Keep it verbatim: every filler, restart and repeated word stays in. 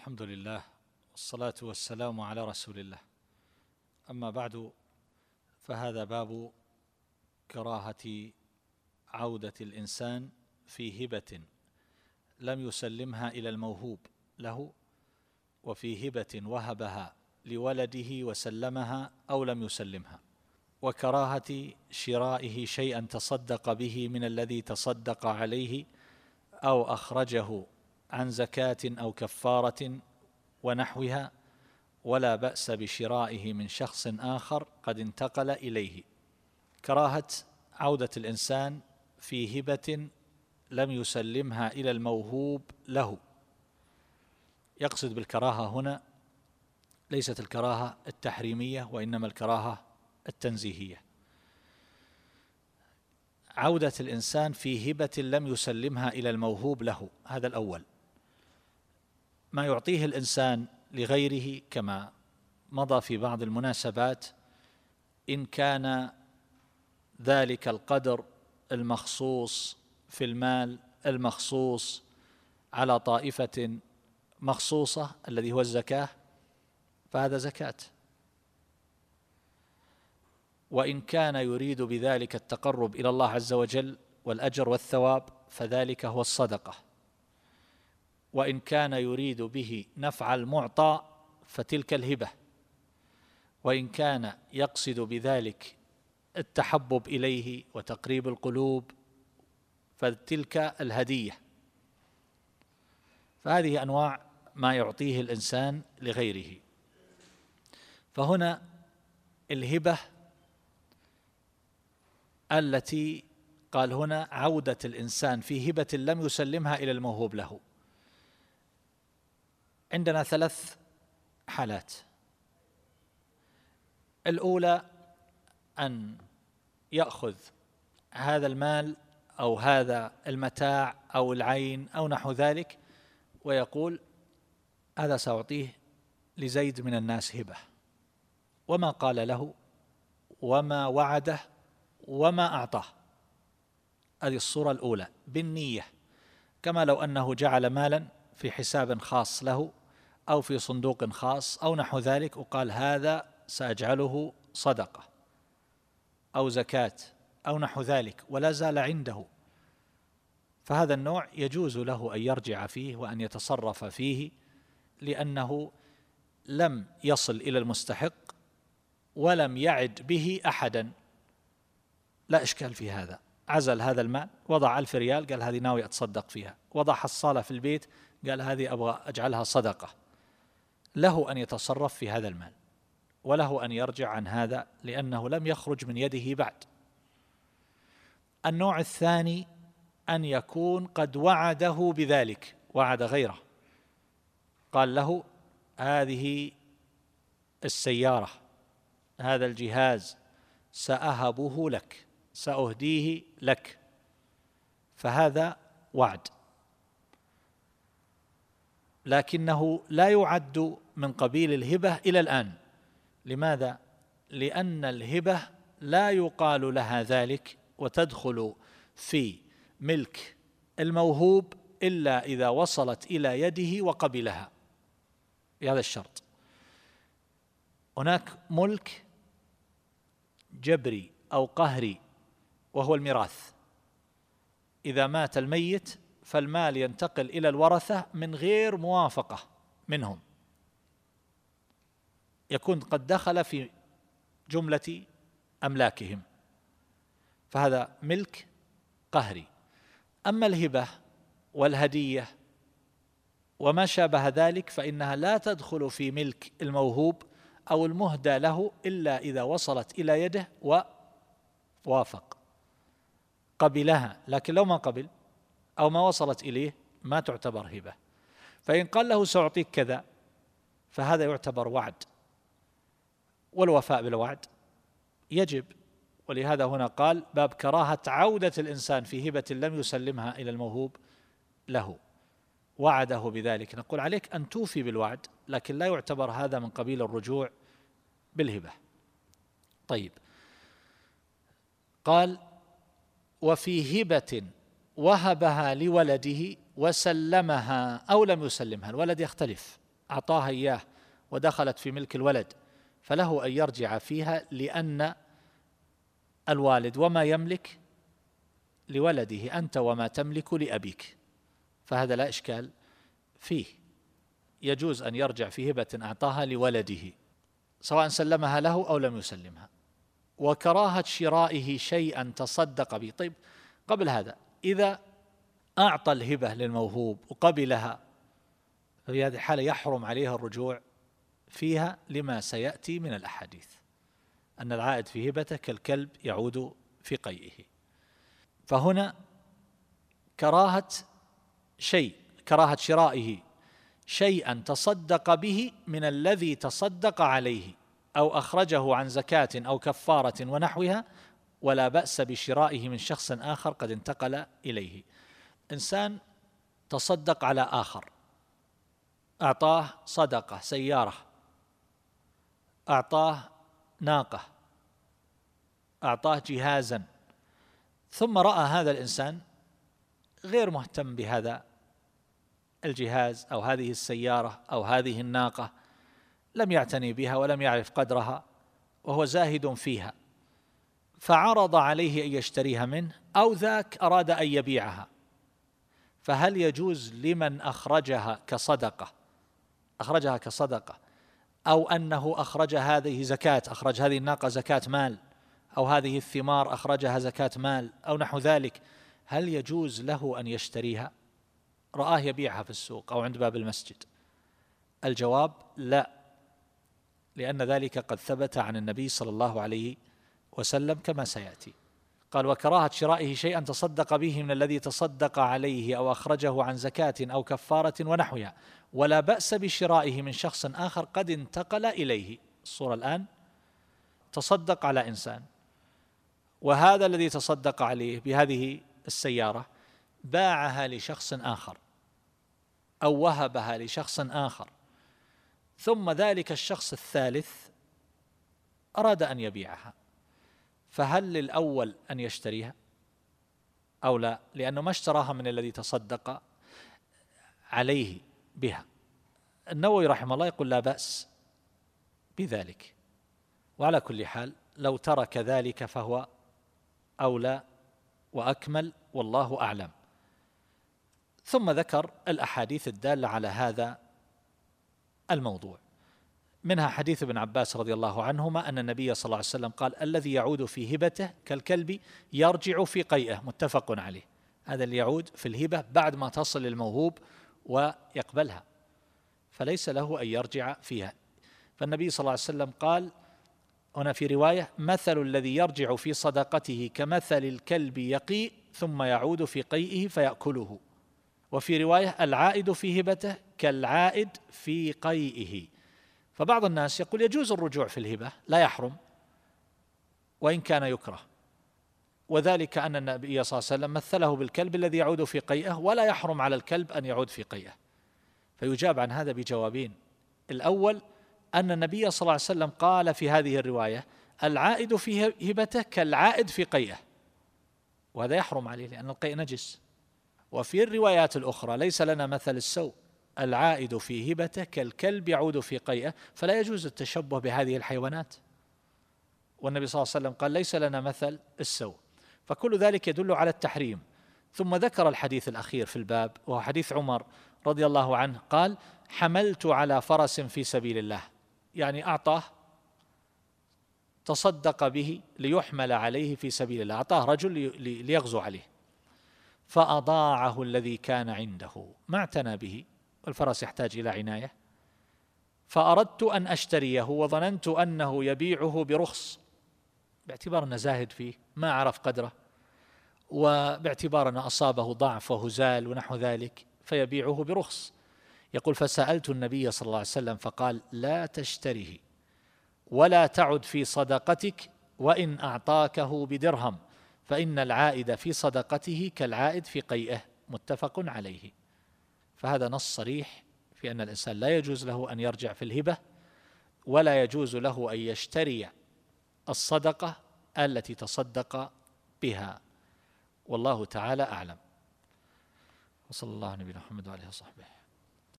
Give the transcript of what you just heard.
الحمد لله والصلاة والسلام على رسول الله. أما بعد، فهذا باب كراهة عودة الإنسان في هبة لم يسلمها إلى الموهوب له، وفي هبة وهبها لولده وسلمها أو لم يسلمها، وكراهة شرائه شيئا تصدق به من الذي تصدق عليه أو أخرجه عن زكاة أو كفارة ونحوها، ولا بأس بشرائه من شخص آخر قد انتقل إليه. كراهة عودة الإنسان في هبة لم يسلمها إلى الموهوب له. يقصد بالكراهة هنا ليست الكراهة التحريمية، وإنما الكراهة التنزيهية. عودة الإنسان في هبة لم يسلمها إلى الموهوب له، هذا الأول. ما يعطيه الإنسان لغيره كما مضى في بعض المناسبات، إن كان ذلك القدر المخصوص في المال المخصوص على طائفة مخصوصة الذي هو الزكاة، فهذا زكاة. وإن كان يريد بذلك التقرب إلى الله عز وجل والأجر والثواب، فذلك هو الصدقة. وإن كان يريد به نفع المعطى، فتلك الهبة. وإن كان يقصد بذلك التحبب إليه وتقريب القلوب، فتلك الهدية. فهذه أنواع ما يعطيه الإنسان لغيره. فهنا الهبة التي قال هنا عودة الإنسان في هبة لم يسلمها إلى الموهوب له. عندنا ثلاث حالات. الأولى أن يأخذ هذا المال أو هذا المتاع أو العين أو نحو ذلك، ويقول هذا سأعطيه لزيد من الناس هبة، وما قال له وما وعده وما أعطاه. هذه الصورة الأولى بالنية، كما لو أنه جعل مالا في حساب خاص له أو في صندوق خاص أو نحو ذلك، وقال هذا سأجعله صدقة أو زكاة أو نحو ذلك، ولا زال عنده. فهذا النوع يجوز له أن يرجع فيه وأن يتصرف فيه، لأنه لم يصل إلى المستحق ولم يعد به أحدا، لا إشكال في هذا. عزل هذا المال، وضع ألف ريال، قال هذه ناوي أتصدق فيها. وضع حصالة في البيت، قال هذه أبغى أجعلها صدقة. له أن يتصرف في هذا المال، وله أن يرجع عن هذا، لأنه لم يخرج من يده بعد. النوع الثاني أن يكون قد وعده بذلك، وعد غيره، قال له هذه السيارة، هذا الجهاز سأهبه لك، سأهديه لك، فهذا وعد، لكنه لا يعد من قبيل الهبة إلى الآن. لماذا؟ لأن الهبة لا يقال لها ذلك وتدخل في ملك الموهوب إلا إذا وصلت إلى يده وقبلها، بهذا الشرط. هناك ملك جبري أو قهري وهو الميراث. إذا مات الميت فالمال ينتقل إلى الورثة من غير موافقة منهم، يكون قد دخل في جملة أملاكهم، فهذا ملك قهري. أما الهبة والهدية وما شابه ذلك فإنها لا تدخل في ملك الموهوب أو المهدى له إلا إذا وصلت إلى يده ووافق قبلها، لكن لو ما قبل أو ما وصلت إليه ما تعتبر هبة. فإن قال له سأعطيك كذا، فهذا يعتبر وعد، والوفاء بالوعد يجب. ولهذا هنا قال باب كراهة عودة الإنسان في هبة لم يسلمها إلى الموهوب له، وعده بذلك. نقول عليك أن توفي بالوعد، لكن لا يعتبر هذا من قبيل الرجوع بالهبة. طيب، قال وفي هبة وهبها لولده وسلمها أو لم يسلمها. الولد يختلف، أعطاها إياه ودخلت في ملك الولد، فله أن يرجع فيها، لأن الوالد وما يملك لولده، أنت وما تملك لأبيك، فهذا لا إشكال فيه، يجوز أن يرجع في هبة أعطاها لولده سواء سلمها له أو لم يسلمها. وكراهة شرائه شيئا تصدق به. طيب، قبل هذا، إذا أعطى الهبة للموهوب وقبلها، ففي هذه الحالة يحرم عليها الرجوع فيها لما سيأتي من الأحاديث، أن العائد في هبته كالكلب يعود في قيئه. فهنا كراهة شيء، كراهة شرائه شيئا تصدق به من الذي تصدق عليه أو أخرجه عن زكاة أو كفارة ونحوها، ولا بأس بشرائه من شخص آخر قد انتقل إليه. إنسان تصدق على آخر، أعطاه صدقة سيارة، أعطاه ناقة، أعطاه جهازا، ثم رأى هذا الإنسان غير مهتم بهذا الجهاز أو هذه السيارة أو هذه الناقة، لم يعتني بها ولم يعرف قدرها وهو زاهد فيها، فعرض عليه أن يشتريها منه، أو ذاك أراد أن يبيعها، فهل يجوز لمن أخرجها كصدقة أخرجها كصدقة أو أنه أخرج هذه زكاة، أخرج هذه الناقة زكاة مال، أو هذه الثمار أخرجها زكاة مال أو نحو ذلك، هل يجوز له أن يشتريها؟ رآه يبيعها في السوق أو عند باب المسجد. الجواب لا، لأن ذلك قد ثبت عن النبي صلى الله عليه وسلم كما سيأتي. قال: وكراهة شرائه شيئا تصدق به من الذي تصدق عليه أو أخرجه عن زكاة أو كفارة ونحوها، ولا بأس بشرائه من شخص آخر قد انتقل إليه. الصورة الآن تصدق على إنسان، وهذا الذي تصدق عليه بهذه السيارة باعها لشخص آخر أو وهبها لشخص آخر، ثم ذلك الشخص الثالث أراد أن يبيعها، فهل للأول أن يشتريها أو لا؟ لأنه ما اشتراها من الذي تصدق عليه بها. النووي رحمه الله يقول لا بأس بذلك، وعلى كل حال لو ترك ذلك فهو أولى وأكمل، والله أعلم. ثم ذكر الأحاديث الدالة على هذا الموضوع، منها حديث ابن عباس رضي الله عنهما أن النبي صلى الله عليه وسلم قال: الذي يعود في هبته كالكلب يرجع في قيئه، متفق عليه. هذا اللي يعود في الهبة بعد ما تصل الموهوب ويقبلها، فليس له أن يرجع فيها. فالنبي صلى الله عليه وسلم قال هنا في رواية: مثل الذي يرجع في صدقته كمثل الكلب يقيء ثم يعود في قيئه فيأكله. وفي رواية: العائد في هبته كالعائد في قيئه. فبعض الناس يقول يجوز الرجوع في الهبة، لا يحرم وإن كان يكره، وذلك أن النبي صلى الله عليه وسلم مثله بالكلب الذي يعود في قيئه، ولا يحرم على الكلب أن يعود في قيئه. فيجاب عن هذا بجوابين: الأول أن النبي صلى الله عليه وسلم قال في هذه الرواية: العائد في هبته كالعائد في قيئه، وهذا يحرم عليه لأن القيء نجس. وفي الروايات الأخرى: ليس لنا مثل السوء، العائد في هبته كالكلب يعود في قيئه، فلا يجوز التشبه بهذه الحيوانات. والنبي صلى الله عليه وسلم قال: ليس لنا مثل السوء. فكل ذلك يدل على التحريم. ثم ذكر الحديث الأخير في الباب، وهو حديث عمر رضي الله عنه قال: حملت على فرس في سبيل الله، يعني أعطاه، تصدق به ليحمل عليه في سبيل الله، أعطاه رجل ليغزو عليه، فأضاعه الذي كان عنده، ما اعتنى به، والفرس يحتاج إلى عناية، فأردت أن أشتريه وظننت أنه يبيعه برخص، باعتبار أنه زاهد فيه ما عرف قدره، وباعتبار أنه أصابه ضعف وهزال ونحو ذلك فيبيعه برخص. يقول: فسألت النبي صلى الله عليه وسلم فقال: لا تشتره ولا تعد في صدقتك وإن أعطاكه بدرهم، فإن العائد في صدقته كالعائد في قيئه، متفق عليه. فهذا نص صريح في أن الإنسان لا يجوز له أن يرجع في الهبة، ولا يجوز له أن يشتري الصدقة التي تصدق بها، والله تعالى أعلم. وصلى الله على نبينا محمد وعلى آله وصحبه.